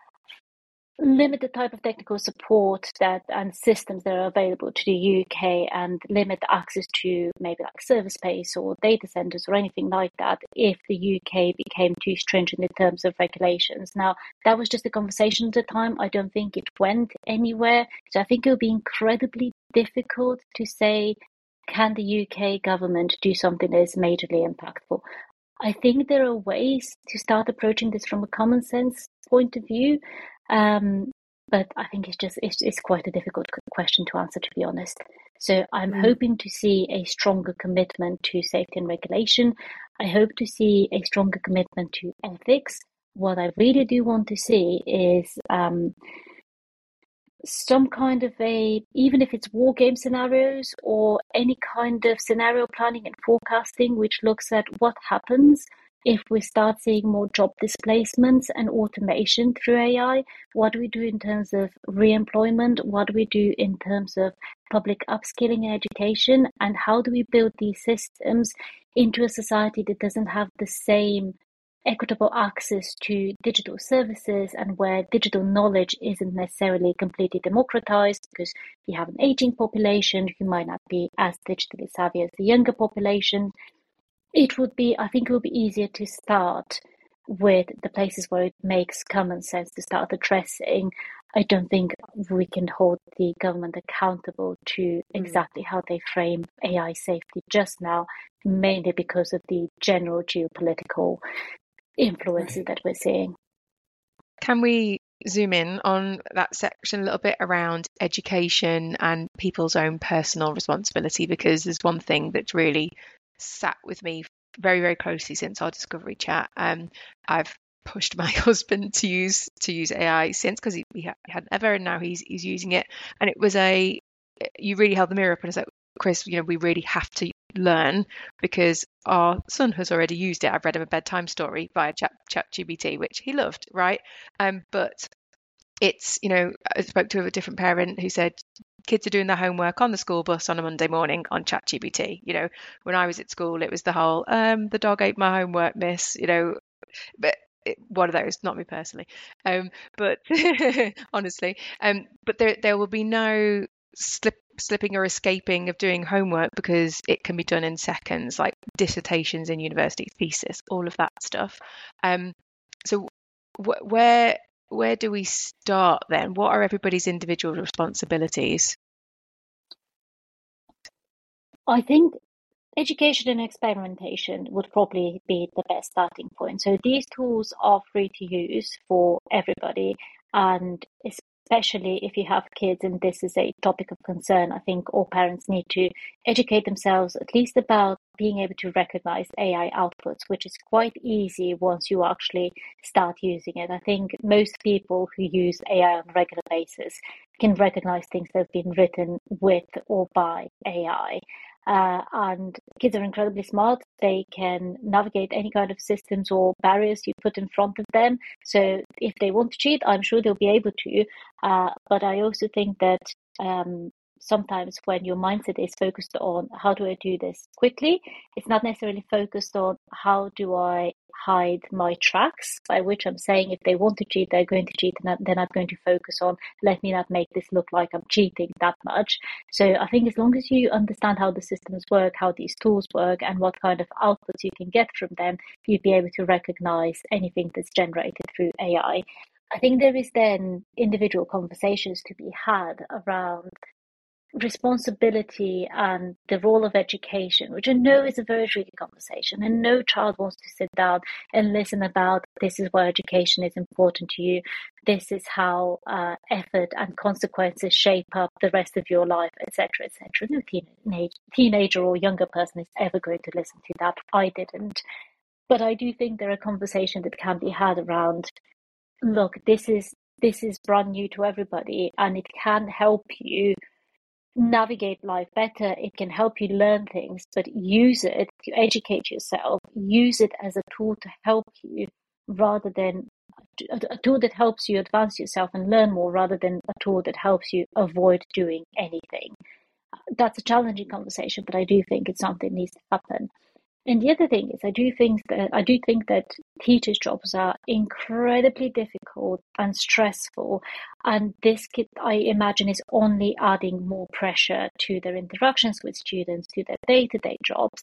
limit the type of technical support that and systems that are available to the U K, and limit access to maybe like server space or data centers or anything like that if the U K became too stringent in terms of regulations. Now, that was just a conversation at the time. I don't think it went anywhere. So I think it would be incredibly difficult to say, can the U K government do something that is majorly impactful? I think there are ways to start approaching this from a common sense point of view. Um, but I think it's just it's, it's quite a difficult question to answer, to be honest. So I'm mm. hoping to see a stronger commitment to safety and regulation. I hope to see a stronger commitment to ethics. What I really do want to see is um, some kind of a, even if it's war game scenarios or any kind of scenario planning and forecasting, which looks at what happens if we start seeing more job displacements and automation through A I. What do we do in terms of re-employment? What do we do in terms of public upskilling and education? And how do we build these systems into a society that doesn't have the same equitable access to digital services, and where digital knowledge isn't necessarily completely democratized, because you have an aging population who might not be as digitally savvy as the younger population? It would be, I think it would be easier to start with the places where it makes common sense to start addressing. I don't think we can hold the government accountable to exactly how they frame A I safety just now, mainly because of the general geopolitical influences right. that we're seeing. Can we zoom in on that section a little bit around education and people's own personal responsibility? Because there's one thing that's really sat with me very, very closely since our discovery chat. Um, I've pushed my husband to use to use A I since, because he, he hadn't ever, and now he's he's using it. And it was a, you really held the mirror up and it's like, Chris, you know, we really have to learn, because our son has already used it. I've read him a bedtime story via chat ChatGPT, which he loved, right? Um, but it's, you know, I spoke to a different parent who said kids are doing their homework on the school bus on a Monday morning on ChatGPT. You know, when I was at school, it was the whole, um, the dog ate my homework, miss, you know, but it, one of those, not me personally. Um, but honestly, um, but there there will be no slip slipping or escaping of doing homework, because it can be done in seconds, like dissertations in university, thesis, all of that stuff. Um, so wh- where where do we start then? What are everybody's individual responsibilities? I think education and experimentation would probably be the best starting point. So these tools are free to use for everybody, and especially if you have kids and this is a topic of concern, I think all parents need to educate themselves at least about being able to recognize A I outputs, which is quite easy once you actually start using it. I think most people who use A I on a regular basis can recognize things that have been written with or by A I. Uh, and kids are incredibly smart. They can navigate any kind of systems or barriers you put in front of them. So if they want to cheat, I'm sure they'll be able to. Uh, but I also think that um, sometimes when your mindset is focused on how do I do this quickly, it's not necessarily focused on how do I hide my tracks, by which I'm saying if they want to cheat, they're going to cheat, and they're not going to focus on let me not make this look like I'm cheating that much. So I think as long as you understand how the systems work, how these tools work, and what kind of outputs you can get from them, you'd be able to recognize anything that's generated through A I. I think there is then individual conversations to be had around responsibility and the role of education, which I know is a very tricky conversation, and no child wants to sit down and listen about this is why education is important to you, this is how uh, effort and consequences shape up the rest of your life, etc, etc. No teenage, teenager or younger person is ever going to listen to that. I didn't. But I do think there are conversations that can be had around, look, this is this is brand new to everybody, and it can help you navigate life better. It can help you learn things, but use it to educate yourself. Use it as a tool to help you rather than a tool that helps you advance yourself and learn more, rather than a tool that helps you avoid doing anything. That's a challenging conversation, but I do think it's something that needs to happen. And the other thing is, I do think that I do think that teachers' jobs are incredibly difficult and stressful, and this kid, I imagine, is only adding more pressure to their interactions with students, to their day-to-day jobs.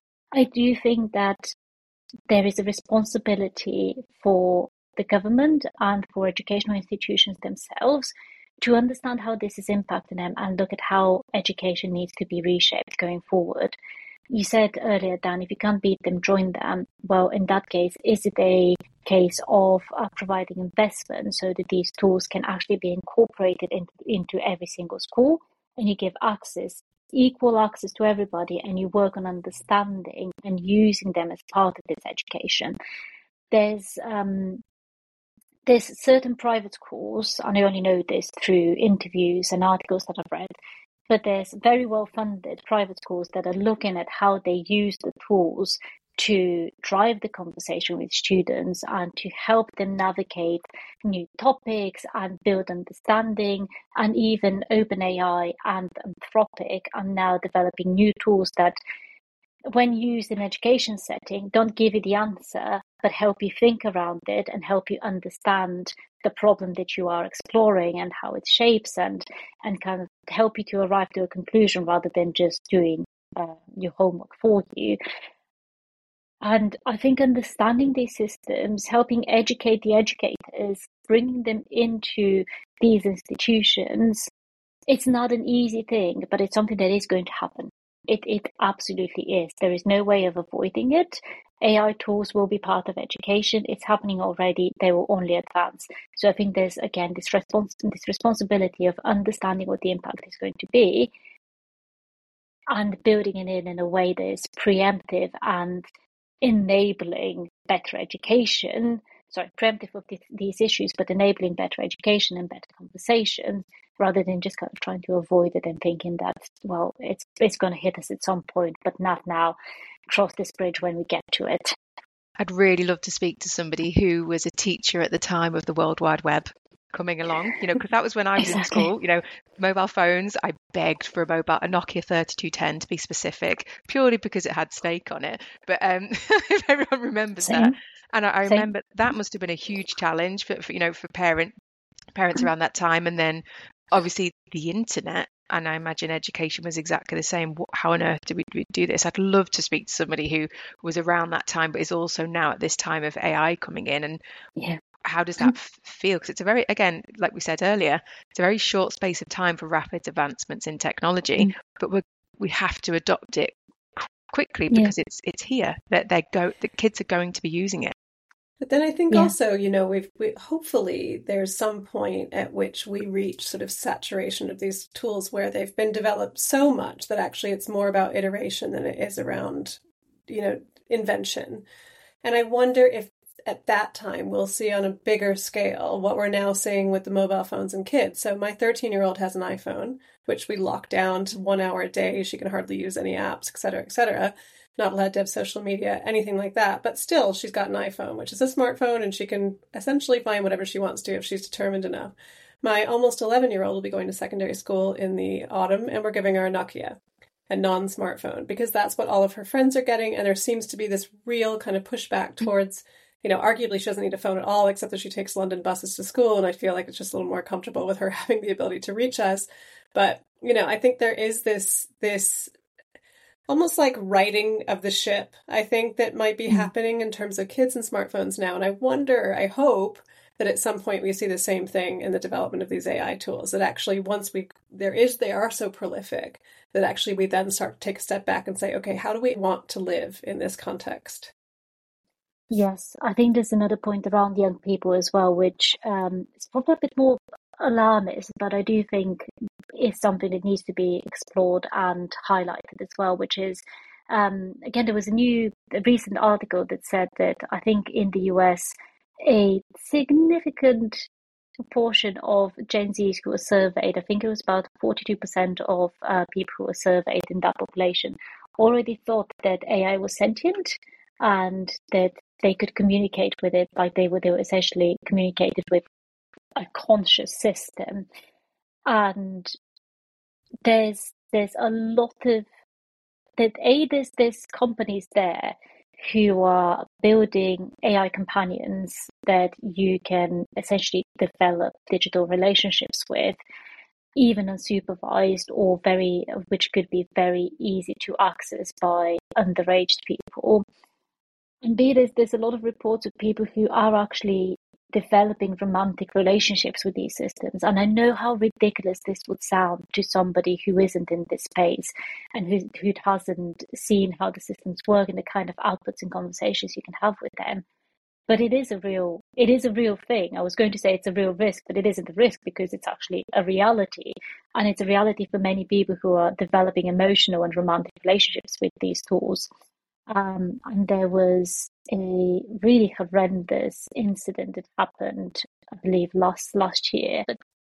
I do think that there is a responsibility for the government and for educational institutions themselves to understand how this is impacting them and look at how education needs to be reshaped going forward. You said earlier, Dan, if you can't beat them, join them. Well, in that case, is it a case of uh, providing investment so that these tools can actually be incorporated in, into every single school, and you give access, equal access to everybody, and you work on understanding and using them as part of this education? There's um, there's certain private schools, and I only know this through interviews and articles that I've read, but there's very well-funded private schools that are looking at how they use the tools to drive the conversation with students and to help them navigate new topics and build understanding. And even OpenAI and Anthropic are now developing new tools that, when used in an education setting, don't give you the answer, but help you think around it and help you understand the problem that you are exploring and how it shapes, and and kind of help you to arrive to a conclusion rather than just doing uh, your homework for you. And I think understanding these systems, helping educate the educators, bringing them into these institutions, it's not an easy thing, but it's something that is going to happen. It it absolutely is. There is no way of avoiding it. A I tools will be part of education. It's happening already. They will only advance. So I think there's, again, this respons- this responsibility of understanding what the impact is going to be and building it in in a way that is preemptive and enabling better education. sorry, preemptive of th- these issues, but enabling better education and better conversation, rather than just kind of trying to avoid it and thinking that, well, it's it's going to hit us at some point, but not now. Cross this bridge when we get to it. I'd really love to speak to somebody who was a teacher at the time of the World Wide Web coming along, you know, because that was when I was Exactly. in school, you know, mobile phones. I begged for a mobile, a Nokia thirty-two ten to be specific, purely because it had Snake on it. But um, if everyone remembers Same. that, and I, I Same. remember that must have been a huge challenge for, for you know, for parent parents around that time, and then obviously the internet. And I imagine education was exactly the same. How on earth do we, do we do this? I'd love to speak to somebody who was around that time, but is also now at this time of A I coming in. And Yeah. how does that f- feel? Because it's a very, again, like we said earlier, it's a very short space of time for rapid advancements in technology, mm. but we we have to adopt it quickly because yeah. it's it's here. That they go, the kids are going to be using it. But then I think yeah. also, you know, we've we, hopefully there's some point at which we reach sort of saturation of these tools where they've been developed so much that actually it's more about iteration than it is around, you know, invention. And I wonder if at that time we'll see on a bigger scale what we're now seeing with the mobile phones and kids. So my thirteen-year-old has an iPhone, which we lock down to one hour a day. She can hardly use any apps, et cetera, et cetera. Not allowed to have social media, anything like that. But still, she's got an iPhone, which is a smartphone, and she can essentially find whatever she wants to if she's determined enough. My almost eleven-year-old will be going to secondary school in the autumn, and we're giving her a Nokia, a non-smartphone, because that's what all of her friends are getting, and there seems to be this real kind of pushback towards, you know, arguably she doesn't need a phone at all, except that she takes London buses to school, and I feel like it's just a little more comfortable with her having the ability to reach us. But, you know, I think there is this this... almost like righting of the ship, I think, that might be happening in terms of kids and smartphones now. And I wonder, I hope that at some point we see the same thing in the development of these A I tools, that actually once we, there is, they are so prolific that actually we then start to take a step back and say, okay, how do we want to live in this context? Yes, I think there's another point around young people as well, which um, is probably a bit more alarmist, but I do think is something that needs to be explored and highlighted as well, which is, um, again, there was a new, a recent article that said that I think in the U S, a significant proportion of Gen Zs who were surveyed, I think it was about forty-two percent of uh, people who were surveyed in that population, already thought that A I was sentient and that they could communicate with it like they were, they were essentially communicated with a conscious system. And there's there's a lot of that a there's there's companies there who are building A I companions that you can essentially develop digital relationships with, even unsupervised, or very which could be very easy to access by underage people. And B, there's there's a lot of reports of people who are actually developing romantic relationships with these systems. And I know how ridiculous this would sound to somebody who isn't in this space and who, who hasn't seen how the systems work and the kind of outputs and conversations you can have with them. But it is a real, it is a real thing. I was going to say it's a real risk, but it isn't a risk because it's actually a reality. And it's a reality for many people who are developing emotional and romantic relationships with these tools. Um, and there was a really horrendous incident that happened, I believe, last last year.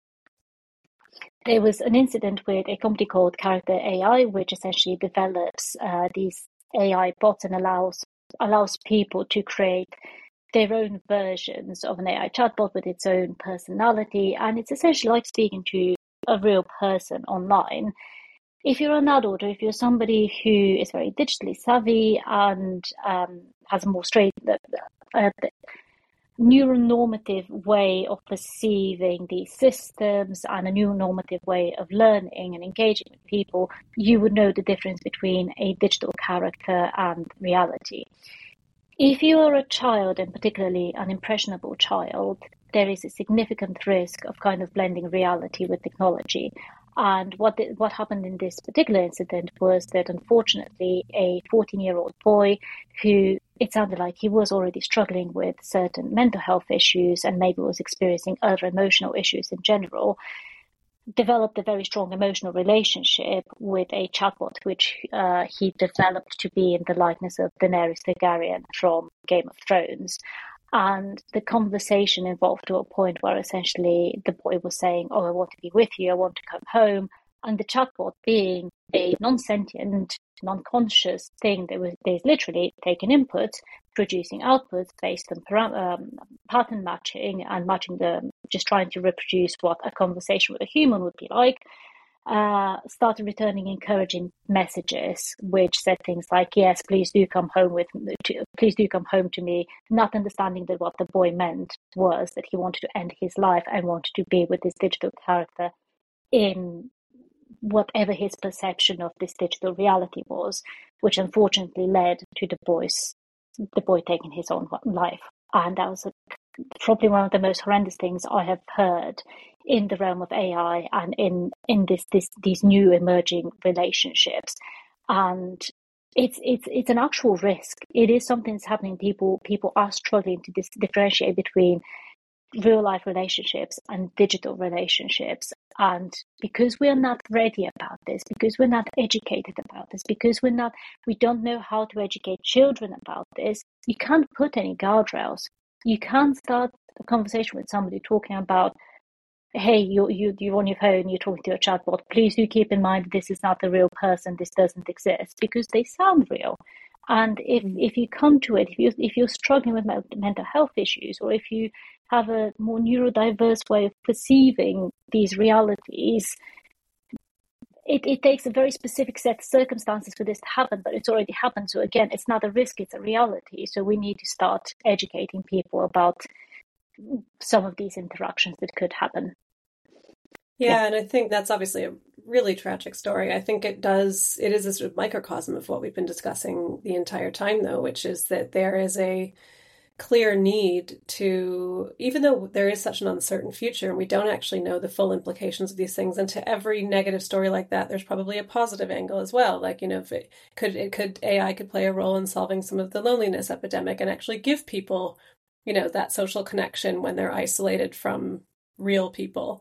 There was an incident with a company called Character A I, which essentially develops uh, these A I bots and allows allows people to create their own versions of an A I chatbot with its own personality, and it's essentially like speaking to a real person online. If you're an adult, or if you're somebody who is very digitally savvy and um, has a more straight, uh, neuronormative way of perceiving these systems and a neuronormative way of learning and engaging with people, you would know the difference between a digital character and reality. If you are a child, and particularly an impressionable child, there is a significant risk of kind of blending reality with technology. And what the, what happened in this particular incident was that, unfortunately, a fourteen-year-old boy who, it sounded like he was already struggling with certain mental health issues and maybe was experiencing other emotional issues in general, developed a very strong emotional relationship with a chatbot, which uh, he developed to be in the likeness of Daenerys Targaryen from Game of Thrones. And the conversation evolved to a point where essentially the boy was saying, oh, I want to be with you, I want to come home. And the chatbot, being a non-sentient, non-conscious thing that was there's literally taking input, producing outputs based on param- um, pattern matching and matching the, just trying to reproduce what a conversation with a human would be like, uh, started returning encouraging messages, which said things like, yes, please do come home with me, to, please do come home to me, not understanding that what the boy meant was that he wanted to end his life and wanted to be with this digital character in whatever his perception of this digital reality was, which unfortunately led to the boy's the boy taking his own life. And that was a, probably one of the most horrendous things I have heard in the realm of A I and in in this this these new emerging relationships. And it's it's it's an actual risk. It is something that's happening. People people are struggling to dis- differentiate between real life relationships and digital relationships. And because we're not ready about this, because we're not educated about this, because we're not, we don't know how to educate children about this, you can't put any guardrails. You can't start a conversation with somebody talking about, hey, you, you, you're on your phone, you're talking to a chatbot. Please do keep in mind this is not a real person, this doesn't exist, because they sound real. And if, mm. if you come to it, if, you, if you're struggling with mental health issues, or if you have a more neurodiverse way of perceiving these realities, it, it takes a very specific set of circumstances for this to happen, but it's already happened. So again, it's not a risk, it's a reality. So we need to start educating people about some of these interactions that could happen. Yeah, yeah. And I think that's obviously a really tragic story. I think it does, it is a sort of microcosm of what we've been discussing the entire time, though, which is that there is a clear need to, even though there is such an uncertain future and we don't actually know the full implications of these things, and to every negative story like that, there's probably a positive angle as well. Like, you know, if it could, it could, A I could play a role in solving some of the loneliness epidemic and actually give people, you know, that social connection when they're isolated from real people.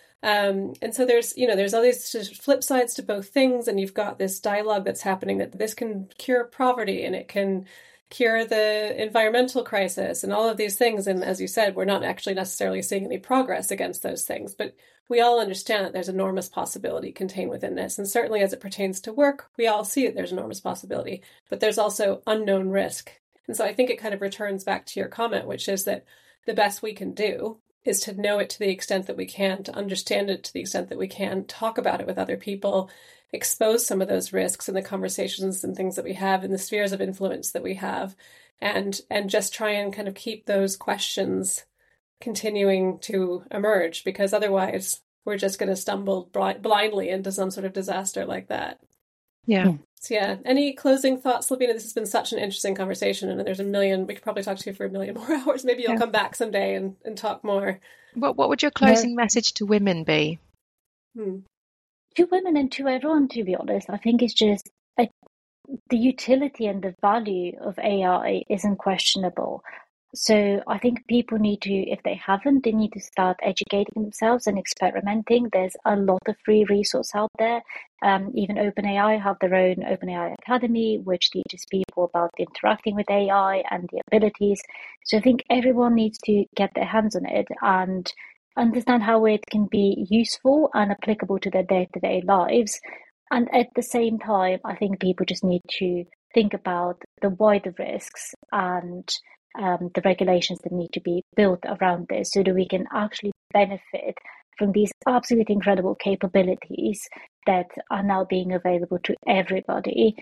Um, and so there's, you know, there's all these flip sides to both things. And you've got this dialogue that's happening that this can cure poverty and it can cure the environmental crisis and all of these things. And as you said, we're not actually necessarily seeing any progress against those things, but we all understand that there's enormous possibility contained within this. And certainly as it pertains to work, we all see that there's enormous possibility, but there's also unknown risk. And so I think it kind of returns back to your comment, which is that the best we can do is to know it to the extent that we can, to understand it to the extent that we can, talk about it with other people, expose some of those risks in the conversations and things that we have in the spheres of influence that we have, and and just try and kind of keep those questions continuing to emerge, because otherwise we're just going to stumble bl- blindly into some sort of disaster like that. Yeah. So yeah, any closing thoughts, Lavina? This has been such an interesting conversation, and there's a million, we could probably talk to you for a million more hours. Maybe you'll yeah. come back someday and, and talk more. What What would your closing yeah. message to women be? Hmm. To women and to everyone, to be honest, I think it's just I, the utility and the value of A I isn't questionable. So I think people need to, if they haven't, they need to start educating themselves and experimenting. There's a lot of free resource out there. Um, even OpenAI have their own OpenAI Academy, which teaches people about interacting with A I and the abilities. So I think everyone needs to get their hands on it and understand how it can be useful and applicable to their day-to-day lives. And at the same time, I think people just need to think about the wider risks and um, the regulations that need to be built around this so that we can actually benefit from these absolutely incredible capabilities that are now being available to everybody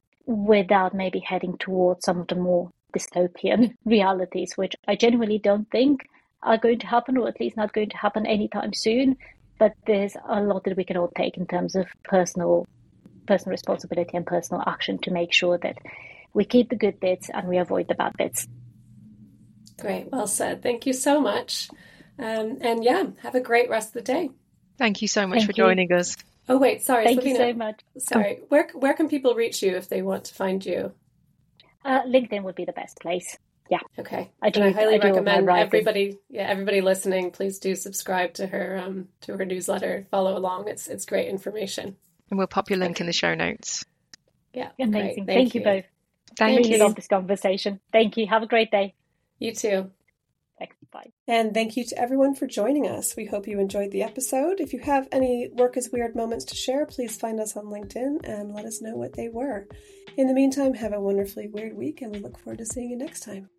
without maybe heading towards some of the more dystopian realities, which I genuinely don't think are going to happen, or at least not going to happen anytime soon. But there's a lot that we can all take in terms of personal personal responsibility and personal action to make sure that we keep the good bits and we avoid the bad bits. Great. Well said. Thank you so much. Um, and yeah, have a great rest of the day. Thank you so much Thank for you. joining us. Oh, wait, sorry. Thank Lavina. you so much. Sorry. Oh. Where, where can people reach you if they want to find you? Uh, LinkedIn would be the best place. Yeah. Okay. I do. And I highly I do recommend everybody. Yeah, everybody listening, please do subscribe to her um, to her newsletter. Follow along. It's it's great information. And we'll pop your link okay. in the show notes. Yeah. Amazing. Thank, Thank you. you both. Thank I really you. love this conversation. Thank you. Have a great day. You too. Bye. And thank you to everyone for joining us. We hope you enjoyed the episode. If you have any Work is Weird moments to share, please find us on LinkedIn and let us know what they were. In the meantime, have a wonderfully weird week, and we look forward to seeing you next time.